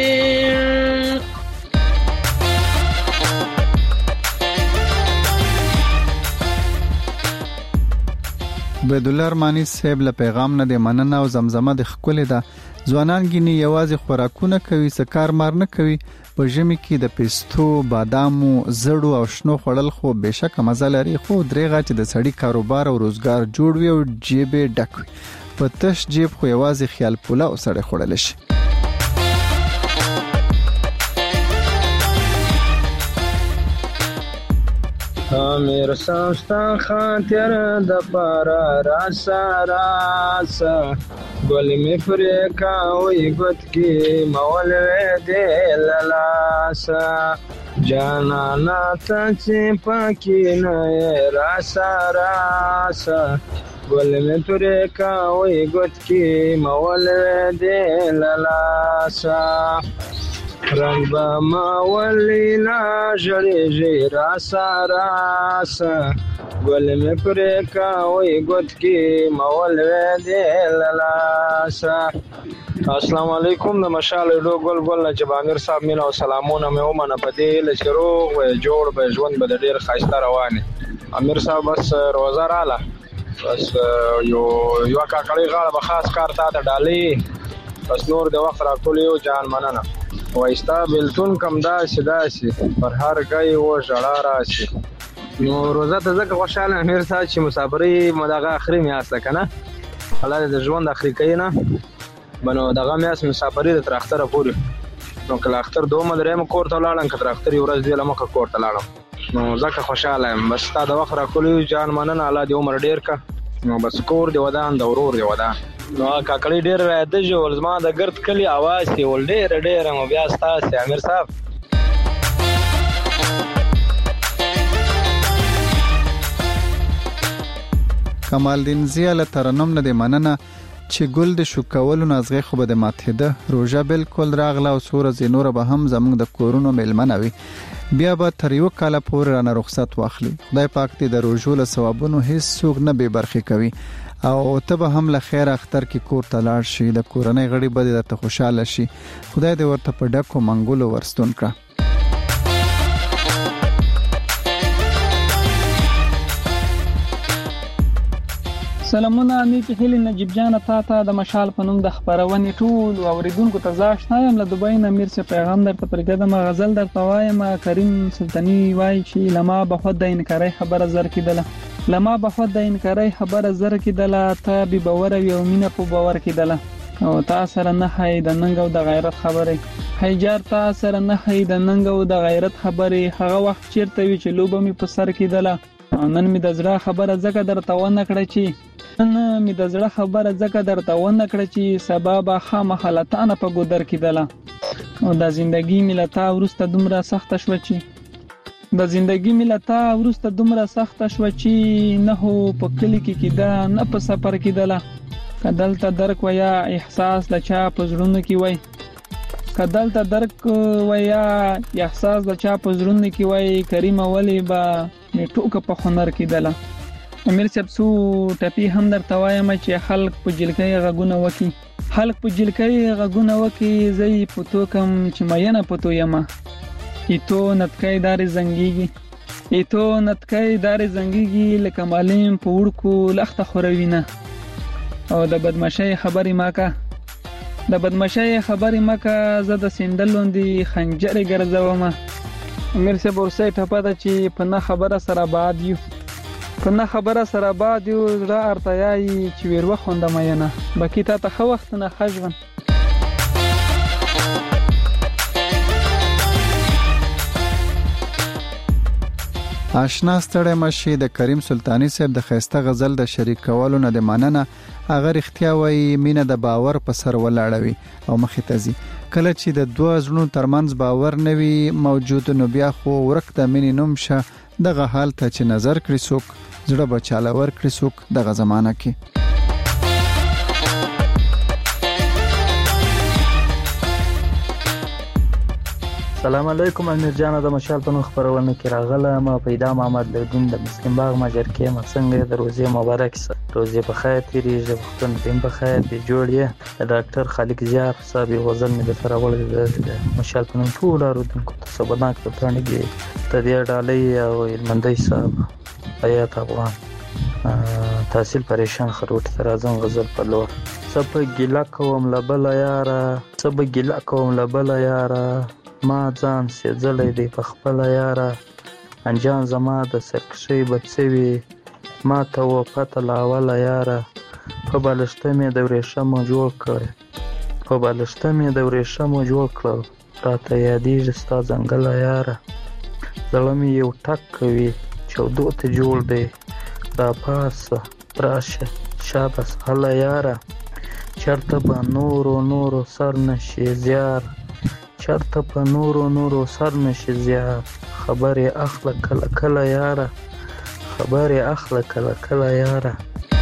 عبید الله ارمانی صاحب له پیغام نه د مننه او زمزمه د خپل ده ځوانان ګینه یوازې خوراکونه کوي سکار مار نه کوي په ژمي کې د پستو بادامو زړو او شنو خړل خو بهشکه مزه لري خو درېغه چې د سړی کاروبار او روزګار جوړ وي او جیب ډک وي په تش جیب خو یوازې خیال پوله او سړی خړل شي. امیر ساستا خاطر د پارا راسا راسا ګل می پرې کاوي ګوت کې مول دې للاسا جانا نا ته پاکي نه راسا راسا ګل می پرې کاوي ګوت کې مول دې للاسا رنگ با ما ولینا جړې جې راسا راسا ګل مې پرې کاوي ګوت کې مول دې للاسا. السلام علیکم د مشال ډو ګل ګل نجیب امیر صاحب مینا او سلامونه مې ومنه په دې لچروغ و جوړ به ژوند به ډیر خاصه روانه. امیر صاحب بس روزه رااله بس یو یو کاکړی غاړه به خاص کار تا ته ډالي بس نور د وخت راټول یو جان مننه وایستا بلتون کم داسې داسې پر هر ګای و ژړا راشي. نو روزه ته ځکه خوشاله امیر صاحب چې مسافرۍ مدغه اخري میاست ده کنه الله د ژوند اخري کوي نه بنو دغه میاست مسافرۍ د تر اختره پورې نو کله اختر دومره درېم کور ته لاړم که تر اختر یو ورځ دی لمخه کور ته لاړم نو ځکه خوشاله یم بس تا د وخت راکولی جان مننه الله دې عمر ډېر که نو بس کور دې ودان د ورور دې ودان نو کاکړی ډیر راته جوړ زما د ګرد کلی आवाज دی ول ډیر ډیر مو بیا ستاسو امیر صاحب. کمال دین زیاله ترنم نه دی مننه چې ګل د شو کولو نازغه خو به د ماتهده روزه بالکل راغله او سور زینور به هم زموږ د کورونو ملمنوي بیا به تر یو کال پورې رانه رخصت واخلي. خدای پاک دې د روزو له ثوابونو هیڅ څوک نه به برخه کوي او ته به هم له خیر اختر کې کور ته لاړ شي د کورنۍ غړي به درته خوشاله شي. خدای دې ورته په ډکو منګولو ورستون کړه. سلامونه امیر هیله نجیب جان تا ته د مشال په نوم د خبرونې ټول اوریدونکو ته زاشتایم له دوبۍ نه امیر څخه پیغام درته پرګدم غزل درته وایم. کریم سلطانی وای چې لما به خود د انکاري خبره زر کېدله لما به خود د انکاري خبره زر کېدله ته به باور او مینه په باور کېدله او تاسو سره نه هي د ننګ او د غیرت خبره هيجار تاسو سره نه هي د ننګ او د غیرت خبره هغه وخت چیرته وی چې لوبه می په سر کېدله نن می د زړه خبره زګه درته ونه کړه چې نن می د زړه خبره زګه درته ونه کړه چې سبب خامخلتانه په ګودر کېدله او د ژوندۍ ملتا ورسته دومره سخت شو چې د ژوندۍ ملتا ورسته دومره سخت شو چې نه هو په کلی کې کېده نه په سفر کېدله کدلته درک ویا احساس لچا په زړونو کې وای کدلته درک ویا احساس لچا په زړونو کې وای کریم ولی با میټوک په هنر کېدله. امیر صاحب سو ټپی هم درته وایم چې خلک په جلکې غږونه وکي خلک په جلکې غږونه وکي زئی پتو کم چې مینه پتو یما ایتو نتکای دار زنګيږي ایتو نتکای دار زنګيږي لکه مالیم په وړکو لخته خوروینه او د بدمعشي خبرې ماکه د بدمعشي خبرې ماکه زه د سندلوندي خنجر ګرځوم. امیر صاحب ورسې ټپه ده چې په نه خبره سره باد یو په نه خبره سره باد یو را ارتیاي چې ور وخوند مینه بکی ته ته وخت نه خجون. آشنا ستړی مشي د کریم سلطانی صاحب د خيسته غزل د شریک کولو نه د ماننه اگر اختیا وای مینه د باور په سر ولاړوي او مخې تزي کله چې د دوه ځړو ترمنځ باور نوي موجود نو بیا خو ورک د مینې نوم شه دغه حال ته چې نظر کړی څوک زړه بچاله ور کړی څوک دغه زمانہ کې. السلام علیکم امیر جان د مشال په خبرونه کې راغله ما پیدا محمد لودین د مسلم باغ ماجر کې مڅنګ د روزي مبارک سره روزي په خیر تیریږي وختونه دیم په خیر دی جوړیه د ډاکټر خالق زیار صاحب غزل مې د فراول د مشال په ټول اردوونکو ته سبناک په تانګي تدې ډالۍ او المندای صاحب آیات افغان تحصیل پریشان خروټ تر اعظم غزل په لور سب ګیلا کوم لبل یارا سب ګیلا کوم لبل یارا ما ځان سېځلې دی په خپل یارا انجان زما د سرکشي بچوي ما ته و پته لاول یارا په بالشته مې د ورېشمو جوړ کړ په بالشته مې د ورېشمو جوړ کړ راته یادېږي ستا ځنګل یارا زړه مې یو ټک کوي چودو ته جوړ دی را پاسه راشه شابس هله یارا چرته به نورو نورو سر نشي زیار چرته په نورو نورو سر نشي زیار خبرې اخله کله کله یاره خبرې اخله کله کله یاره.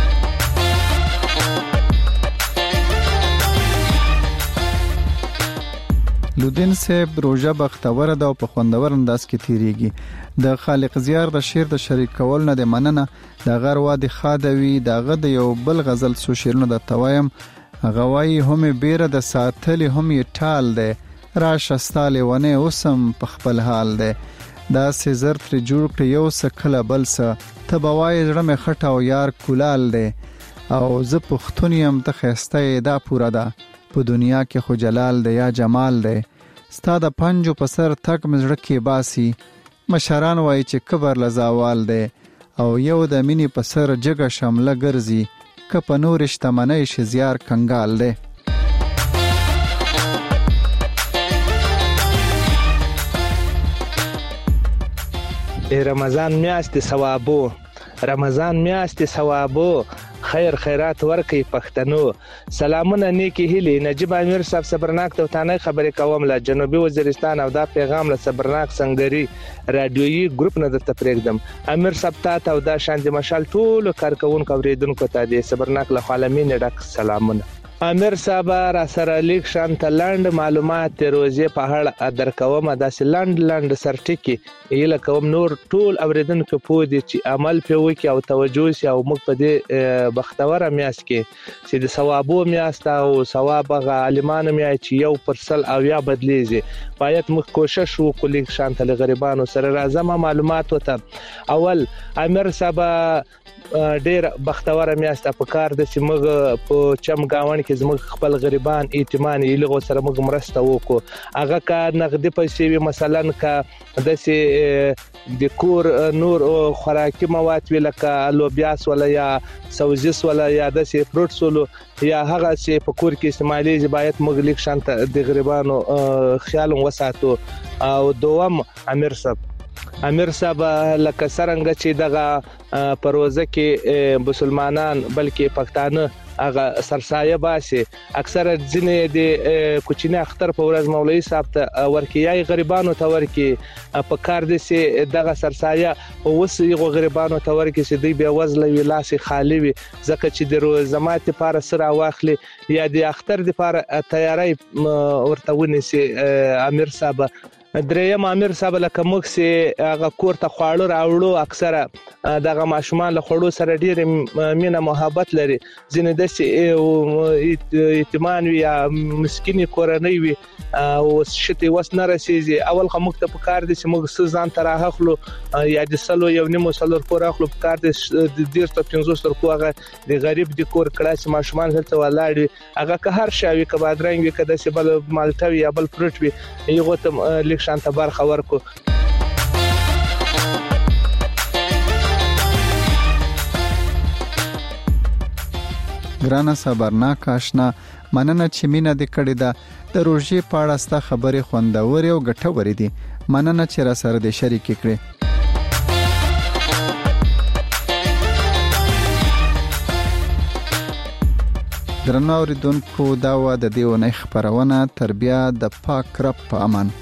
لودین صاحب روزه بختور ده او په خوندور انداز کې تیریږي. د خالق زیار د شعر د شریک کول نه د مننه د غر وادي خادوي دغه د یو بل غزل سو شعرونه د توایم غوای هم بیره د ساتل هم یې ټال ده راشه ستاله ونه اوسم په خپل حال ده دا سزر تر جوړ کړ یو سکله بل څه تبوای زړه مې خټه او یار کولال ده او زه پښتونیم ته خسته دا پورا ده په دنیا کې خو جلال ده یا جمال ده ستا د پنجو په سر تک مزړه کې باسي مشران وای چې کبر لزاوال ده او یو د مینی په سر جګه شمله ګرځي ک په نور شتمنۍ شزیار کنګال ده. رمضان میاشت ثوابو رمضان میاشت ثوابو خیر خیرات ورکي پښتنو سلامونه نیکی هیلې نجیب امیر صاحب صبرناک توتانه خبرې کوم له جنوبي وزیرستان او دا پیغام له صبرناک سنگري رادیويي ګروپ نه درته پرېږدم امیر صاحب ته او دا شاندې مشال ټول کارکونکو اوریدونکو ته د صبرناک له خالمین ډک سلامونه امیر صاحب را سره لیک شانت لاند معلومات روزې په اړه درکوم داسې لاند لاند سرټکی یله کوم نور ټول اوریدونکو په دې چې عمل په وکي او توجه سي او موږ په دې بختوره میاس کې چې د ثوابو میاس او ثواب غ عالمانو میا چې یو پرسل او یا بدلیږي باید موږ کوشش وکړو لیک شانت لغریبانو سره راځم معلومات وته اول امیر صاحب ډیر بختوره میاسته په کار د سیمګ په چم گاون کې زموږ خپل غریبان ایتمان یې لغو سره موږ مرسته وکړو هغه کا نقدي پیسې وي مثلا کا د سي د کور نور خوراکي مواد وی لکه لوبیاس ولا یا سوزیس ولا یا د سي فروټس ولو یا هغه چې په کور کې استعمالي باید موږ لیک شانت د غریبانو خیال وساتو او دوم امیر صاحب امیر صاحب لکه څنګه چې دغه پروژه کې مسلمانان بلکې پښتانه هغه سرسایه باسي اکثره ځینې د کوچنی اختر په ورځ مولوی صاحب ته ورکیای غریبانو ته ورکی په کار دي سي دغه سرسایه اوس یو غریبانو ته ورکی سي دی به وزله ویلاسي خالی وي ځکه چې د روزمات لپاره سره واخلي یا د اختر لپاره تیاری ورته ونیسي امیر صاحب دریم امیر صاحب لکه موږ سي هغه کور ته خواړو راوړو اکثره دغه ماشومان له خړو سره ډیر مینه محبت لري ځینې د ایتمان یا مسکینی کورنۍ وي او شته وس نه رسیږي اول خو موږ ته په کار دي چې موږ ځان ته راخلو یا د سلو یو نیمو سلور پور اخلو په کار دي د ډیر ته پنځوس تر کوغه د غریب د کور کړه چې ماشومان هلته ولاړ هغه که هر شاوي که بادرنګ وي که د سبل مالټوي یا بل فروټ وي یو ته شانت برخه ورکو ګرانه صبرناک آشنا مننه چې مینا د کړي دا د روژې په اړه ستا خبرې خوندورې او ګټورې دي مننه چې را سره د شریک کړې درنو اوریدونکو دا و د دې ونې خبرونه تربیه د پاک رب په امان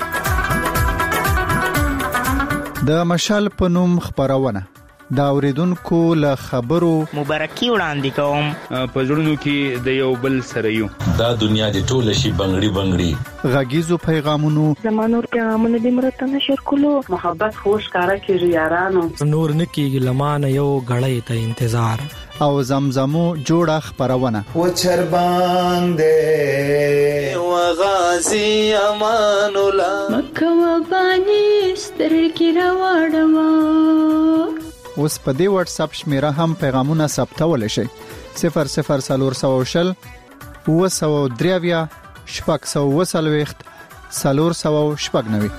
د مشال په نوم خبرونه دا اوریدونکو له خبرو مبارکي وړاندې کوم په ژوندونو کې د یو بل سره یو دا دنیا د ټوله شي بنگړي بنگړي غږیزو پیغامونو زمانور پیغامونه د مرته نشر کولو محبت خوش کارا کیږي یارانو نور نکیږي لمانه یو غړې ته انتظار او زمزمو جوړه خبرونه و چربان دې وغازي امان الله مکه و بانی سترګې راوړم اوس په دې واتس اپ شمیره هم پیغامونه ثبتول شي صفر صفر سلور سو شل و سو دریویا شپږ سو وسلويخت سلور سو شپږ نوي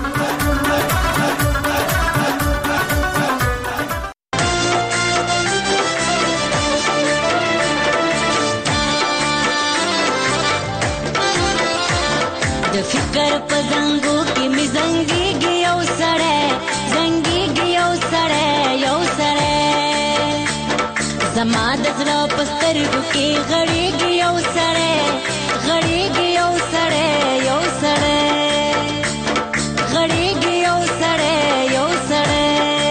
د فکر په زنګو کې می زنګيږي یو سړی زنګيږي یو سړی یو سړی زما د زړه په سترګو کې غړيږي یو سړی غړيږي یو سړی یو سړی غړيږي یو سړی یو سړی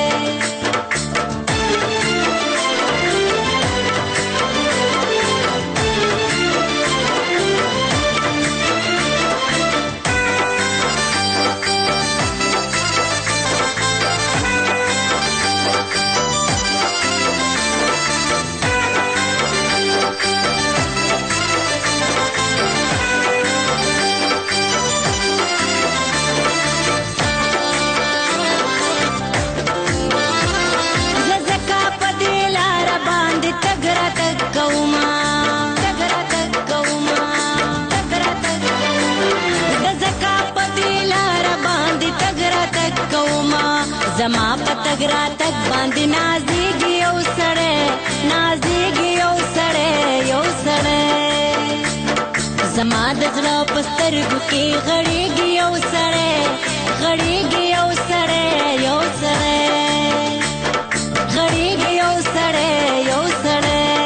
زما پتګ را تک باندې نازيږي یو سړی نازيږي یو سړی یو سړی زما د زړه په سترګو کې غړيږي یو سړی غړيږي یو سړی یو سړی غړيږي یو سړی یو سړی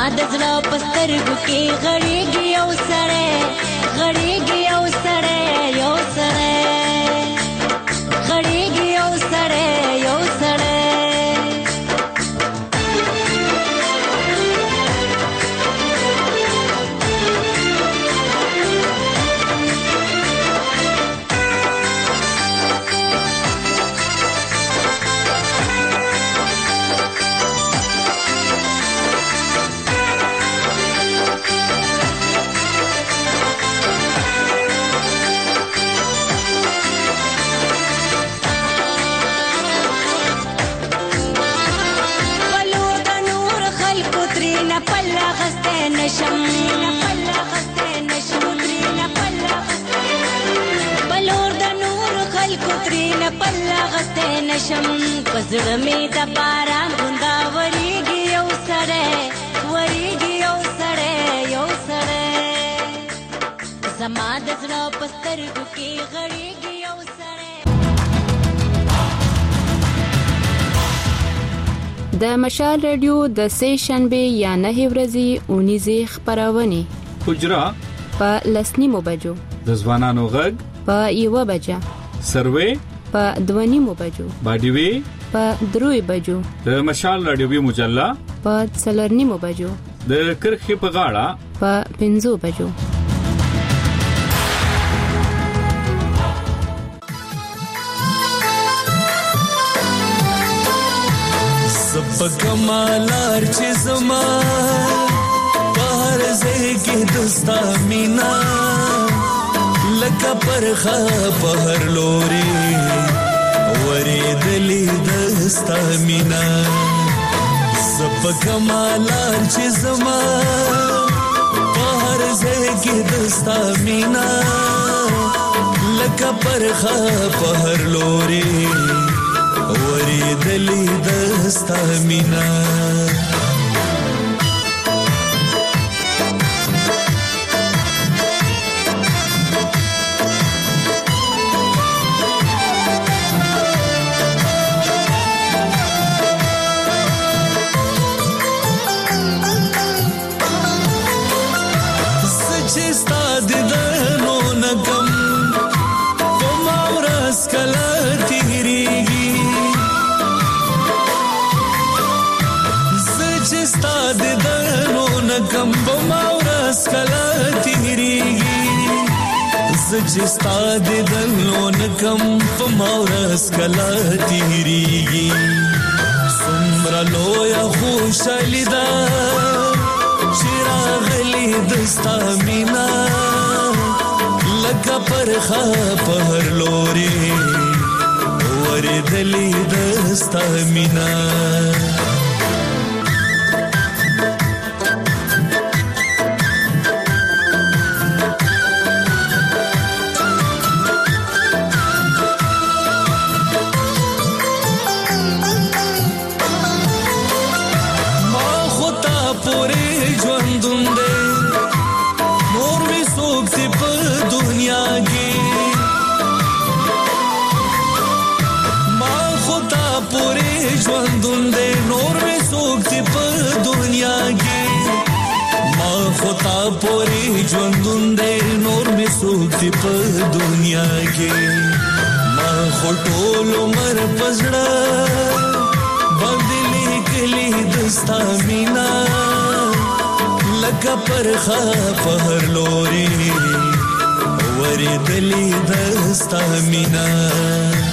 د زړه پسترګو کې غړېږي یو سړی غړېږي یو سړی یو سړی غړېږي یو سړی یو سړی نشم پلا غسته نشم ترينا پلا غسته بلور د نور خلکو ترينا پلا غسته نشم پزړه می د باران غونډا وریږي یو سړی وریږي یو سړی یو سړی زما د زړه پسترګو کې غړېږي یو سړی. د مشال رادیو د سه شنبه یا نه ورځې اونیزه خبرونه حجرا په لسنیمو بجو د ځوانانو غږ په یو بجه سروې په دوانیمو بجو باډیوي په دروي بجو د مشال رادیو مجله په څلورنیمو بجو د کرخې په غاړه په پنځو بجو. کمالار چې زما پر زګي دستا مینا لکه پرخه بهر لوري ورېدلې دستا مینا سب کمالار چې زما پر زګي دستا مینا لکه پرخه بهر لوري ورېدلې دستا مینا سچې ستا دیدنو نګم په ما ورځ کله تېرېږي ستا د دنو نکم بما ورس کلا تیریږي زچ ستا د دنو نکم بما ورس کلا تیریږي سمرا لویا خوشالي دا چراغلی دستا مینا لکه پرخه پهر لوري ورېدلې دستا مینا ژوندون دې نور مې سوکتي په دنیا کې ما خطا پوری ژوندون دې نور مې سوکتي په دنیا کې ما خټول عمر پزړه بدلې کلی دستا مینا لکه پرخه پهر لوري ورېدلې دستا مینا